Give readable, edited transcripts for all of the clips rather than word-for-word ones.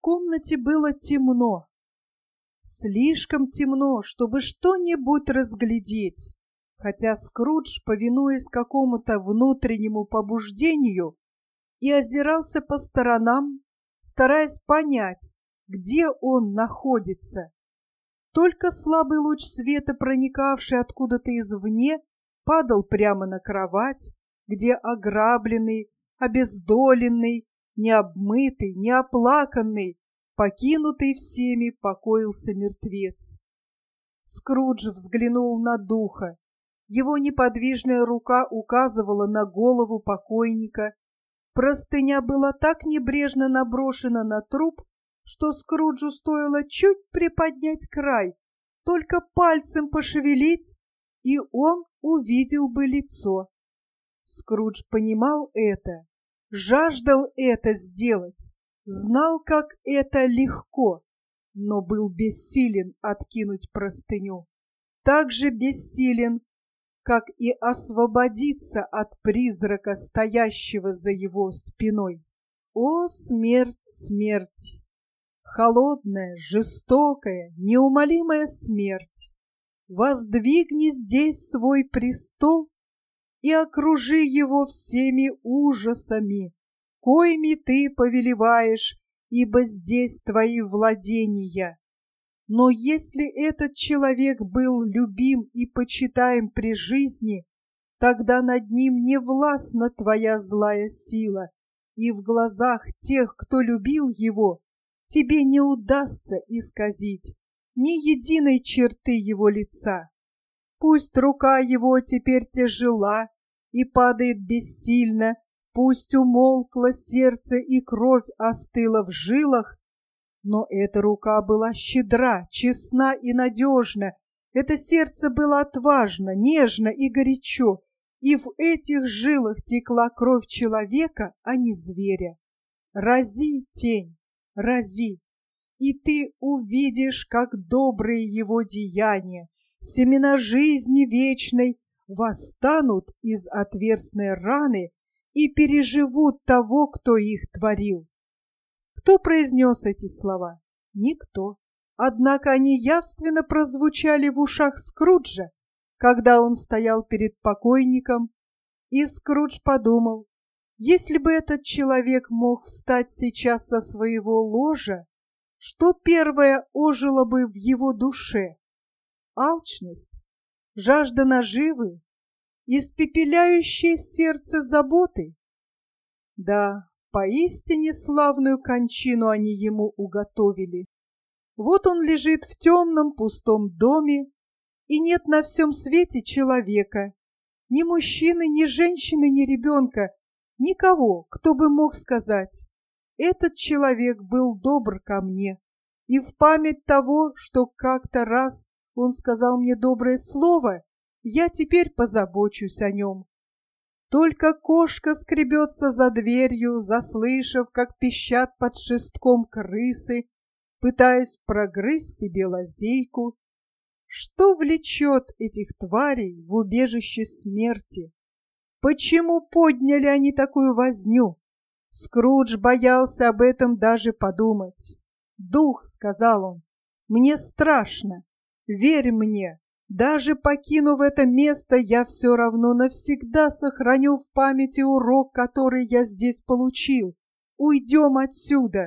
комнате было темно. Слишком темно, чтобы что-нибудь разглядеть, хотя Скрудж, повинуясь какому-то внутреннему побуждению, и озирался по сторонам, стараясь понять, где он находится. Только слабый луч света, проникавший откуда-то извне, падал прямо на кровать, где ограбленный, обездоленный, необмытый, неоплаканный, покинутый всеми, покоился мертвец. Скрудж взглянул на духа. Его неподвижная рука указывала на голову покойника. Простыня была так небрежно наброшена на труп, что Скруджу стоило чуть приподнять край, только пальцем пошевелить, и он увидел бы лицо. Скрудж понимал это, жаждал это сделать, знал, как это легко, но был бессилен откинуть простыню. Так же бессилен, как и освободиться от призрака, стоящего за его спиной. О, смерть, смерть! Холодная, жестокая, неумолимая смерть! Воздвигни здесь свой престол и окружи его всеми ужасами, коими ты повелеваешь, ибо здесь твои владения. Но если этот человек был любим и почитаем при жизни, тогда над ним не властна твоя злая сила, и в глазах тех, кто любил его, тебе не удастся исказить ни единой черты его лица. Пусть рука его теперь тяжела и падает бессильно, пусть умолкло сердце и кровь остыла в жилах, но эта рука была щедра, честна и надежна, это сердце было отважно, нежно и горячо, и в этих жилах текла кровь человека, а не зверя. Рази, тень, рази, и ты увидишь, как добрые его деяния, семена жизни вечной, восстанут из отверстной раны и переживут того, кто их творил. Кто произнес эти слова? Никто. Однако они явственно прозвучали в ушах Скруджа, когда он стоял перед покойником, и Скрудж подумал, если бы этот человек мог встать сейчас со своего ложа, что первое ожило бы в его душе? Алчность, жажда наживы, испепеляющее сердце заботы? Да, поистине славную кончину они ему уготовили. Вот он лежит в темном пустом доме, и нет на всем свете человека, ни мужчины, ни женщины, ни ребенка, никого, кто бы мог сказать: этот человек был добр ко мне, и в память того, что как-то раз он сказал мне доброе слово, я теперь позабочусь о нем. Только кошка скребется за дверью, заслышав, как пищат под шестком крысы, пытаясь прогрызть себе лазейку. Что влечет этих тварей в убежище смерти? Почему подняли они такую возню? Скрудж боялся об этом даже подумать. «Дух», — сказал он, — «мне страшно. Верь мне, даже покинув это место, я все равно навсегда сохраню в памяти урок, который я здесь получил. Уйдем отсюда».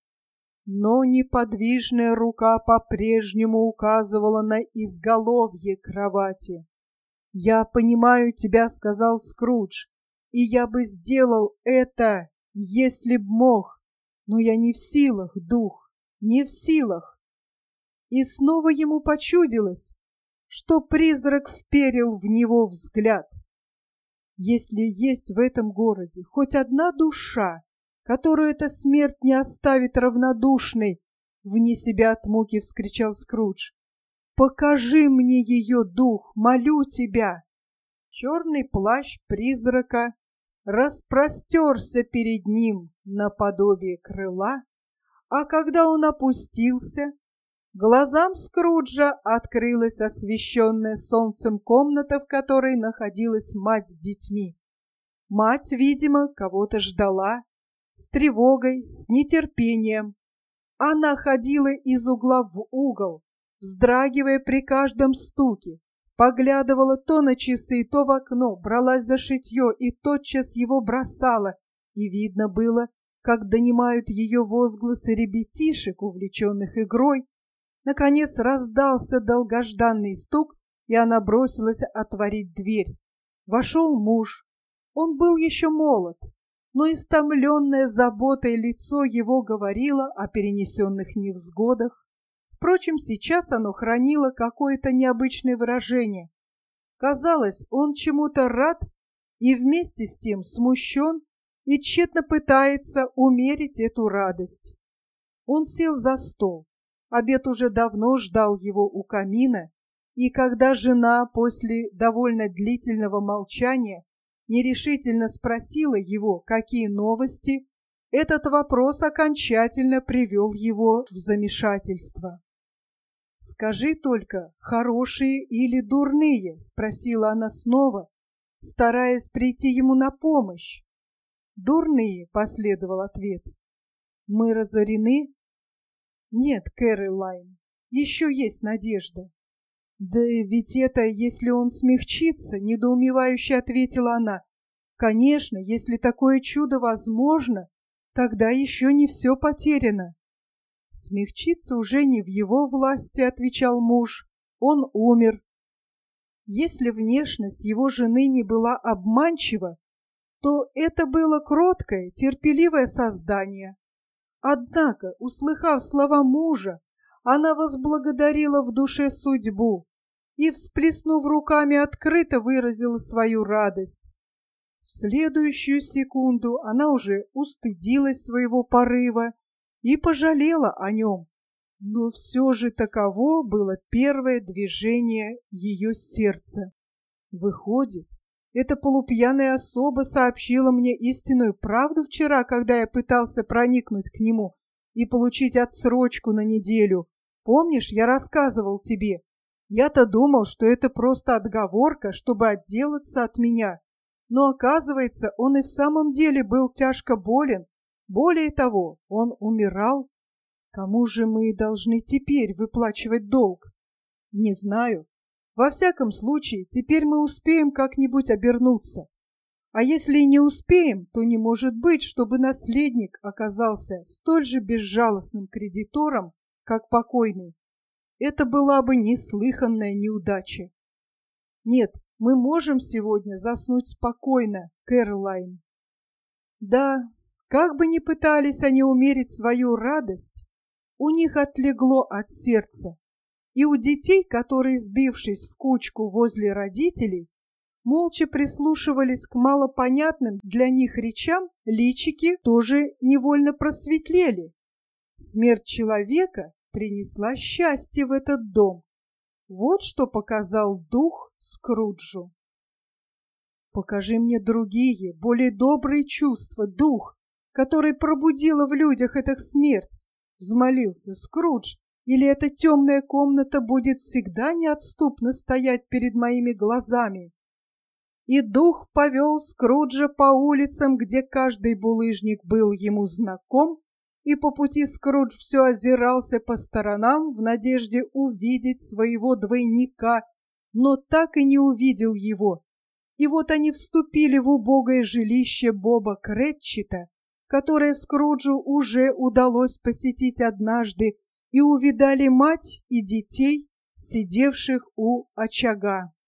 Но неподвижная рука по-прежнему указывала на изголовье кровати. «Я понимаю тебя», — сказал Скрудж, — «и я бы сделал это, если б мог, но я не в силах, дух, не в силах». И снова ему почудилось, что призрак вперил в него взгляд. Если есть в этом городе хоть одна душа, которую эта смерть не оставит равнодушной, вне себя от муки вскричал Скрудж, покажи мне ее, дух, молю тебя. Черный плащ призрака распростерся перед ним наподобие крыла, а когда он опустился, глазам Скруджа открылась освещенная солнцем комната, в которой находилась мать с детьми. Мать, видимо, кого-то ждала, с тревогой, с нетерпением. Она ходила из угла в угол, вздрагивая при каждом стуке, поглядывала то на часы, то в окно, бралась за шитье и тотчас его бросала, и видно было, как донимают ее возгласы ребятишек, увлеченных игрой. Наконец раздался долгожданный стук, и она бросилась отворить дверь. Вошел муж. Он был еще молод, но истомленное заботой лицо его говорило о перенесенных невзгодах. Впрочем, сейчас оно хранило какое-то необычное выражение. Казалось, он чему-то рад и вместе с тем смущен и тщетно пытается умерить эту радость. Он сел за стол. Обед уже давно ждал его у камина, и когда жена после довольно длительного молчания нерешительно спросила его, какие новости, этот вопрос окончательно привел его в замешательство. «Скажи только, хорошие или дурные?» — спросила она снова, стараясь прийти ему на помощь. «Дурные», — последовал ответ. «Мы разорены?» «Нет, Кэролайн, еще есть надежда». «Да ведь это, если он смягчится», — недоумевающе ответила она. «Конечно, если такое чудо возможно, тогда еще не все потеряно». «Смягчиться уже не в его власти», — отвечал муж. «Он умер». Если внешность его жены не была обманчива, то это было кроткое, терпеливое создание. Однако, услыхав слова мужа, она возблагодарила в душе судьбу и, всплеснув руками, открыто выразила свою радость. В следующую секунду она уже устыдилась своего порыва и пожалела о нем, но все же таково было первое движение ее сердца. Выходит, эта полупьяная особа сообщила мне истинную правду вчера, когда я пытался проникнуть к нему и получить отсрочку на неделю. Помнишь, я рассказывал тебе? Я-то думал, что это просто отговорка, чтобы отделаться от меня. Но оказывается, он и в самом деле был тяжко болен. Более того, он умирал. Кому же мы должны теперь выплачивать долг? Не знаю. Во всяком случае, теперь мы успеем как-нибудь обернуться. А если и не успеем, то не может быть, чтобы наследник оказался столь же безжалостным кредитором, как покойный. Это была бы неслыханная неудача. Нет, мы можем сегодня заснуть спокойно, Кэролайн. Да, как бы ни пытались они умерить свою радость, у них отлегло от сердца. И у детей, которые, сбившись в кучку возле родителей, молча прислушивались к малопонятным для них речам, личики тоже невольно просветлели. Смерть человека принесла счастье в этот дом. Вот что показал дух Скруджу. «Покажи мне другие, более добрые чувства, дух, который пробудила в людях эта смерть», — взмолился Скрудж, «или эта темная комната будет всегда неотступно стоять перед моими глазами». И дух повел Скруджа по улицам, где каждый булыжник был ему знаком, и по пути Скрудж все озирался по сторонам в надежде увидеть своего двойника, но так и не увидел его. И вот они вступили в убогое жилище Боба Кретчета, которое Скруджу уже удалось посетить однажды, и увидали мать и детей, сидевших у очага.